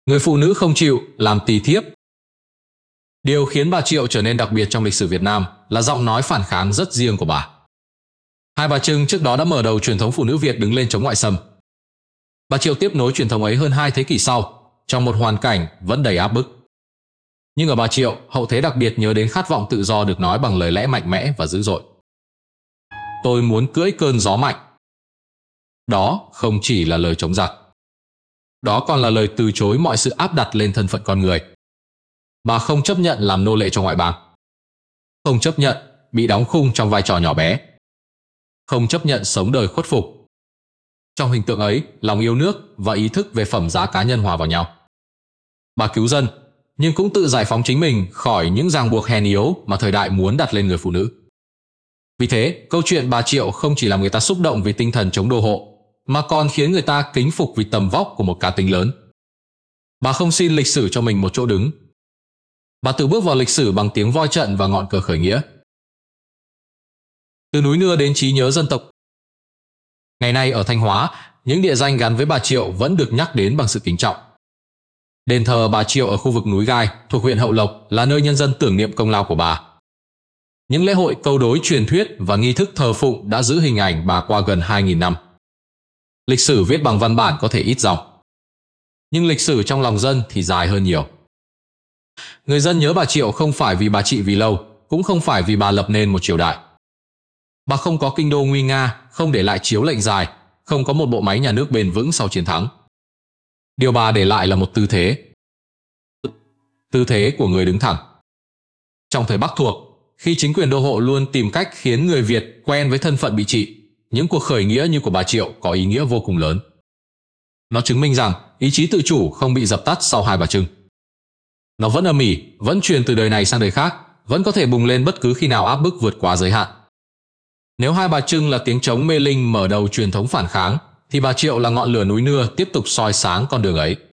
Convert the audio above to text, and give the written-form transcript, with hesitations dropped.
Người phụ nữ không chịu làm tỳ thiếp. Điều khiến bà Triệu trở nên đặc biệt trong lịch sử Việt Nam là giọng nói phản kháng rất riêng của bà. Hai Bà Trưng trước đó đã mở đầu truyền thống phụ nữ Việt đứng lên chống ngoại xâm. Bà Triệu tiếp nối truyền thống ấy hơn 2 thế kỷ sau, trong một hoàn cảnh vẫn đầy áp bức. Nhưng ở bà Triệu, hậu thế đặc biệt nhớ đến khát vọng tự do được nói bằng lời lẽ mạnh mẽ và dữ dội. Tôi muốn cưỡi cơn gió mạnh. Đó không chỉ là lời chống giặc. Đó còn là lời từ chối mọi sự áp đặt lên thân phận con người. Bà không chấp nhận làm nô lệ cho ngoại bang. Không chấp nhận bị đóng khung trong vai trò nhỏ bé. Không chấp nhận sống đời khuất phục. Trong hình tượng ấy, lòng yêu nước và ý thức về phẩm giá cá nhân hòa vào nhau. Bà cứu dân, nhưng cũng tự giải phóng chính mình khỏi những ràng buộc hèn yếu mà thời đại muốn đặt lên người phụ nữ. Vì thế, câu chuyện bà Triệu không chỉ làm người ta xúc động vì tinh thần chống đô hộ, mà còn khiến người ta kính phục vì tầm vóc của một cá tính lớn. Bà không xin lịch sử cho mình một chỗ đứng. Bà tự bước vào lịch sử bằng tiếng voi trận và ngọn cờ khởi nghĩa. Từ núi Nưa đến trí nhớ dân tộc. Ngày nay ở Thanh Hóa, những địa danh gắn với bà Triệu vẫn được nhắc đến bằng sự kính trọng. Đền thờ bà Triệu ở khu vực núi Gai thuộc huyện Hậu Lộc là nơi nhân dân tưởng niệm công lao của bà. Những lễ hội câu đối truyền thuyết và nghi thức thờ phụng đã giữ hình ảnh bà qua gần 2.000 năm. Lịch sử viết bằng văn bản có thể ít dòng, nhưng lịch sử trong lòng dân thì dài hơn nhiều. Người dân nhớ bà Triệu không phải vì bà trị vì lâu, cũng không phải vì bà lập nên một triều đại. Bà không có kinh đô nguy nga, không để lại chiếu lệnh dài, không có một bộ máy nhà nước bền vững sau chiến thắng. Điều bà để lại là một tư thế. Tư thế của người đứng thẳng. Trong thời Bắc thuộc, khi chính quyền đô hộ luôn tìm cách khiến người Việt quen với thân phận bị trị, những cuộc khởi nghĩa như của bà Triệu có ý nghĩa vô cùng lớn. Nó chứng minh rằng ý chí tự chủ không bị dập tắt sau Hai Bà Trưng. Nó vẫn âm ỉ, vẫn truyền từ đời này sang đời khác, vẫn có thể bùng lên bất cứ khi nào áp bức vượt quá giới hạn. Nếu Hai Bà Trưng là tiếng trống mê linh mở đầu truyền thống phản kháng, thì bà Triệu là ngọn lửa núi Nưa tiếp tục soi sáng con đường ấy.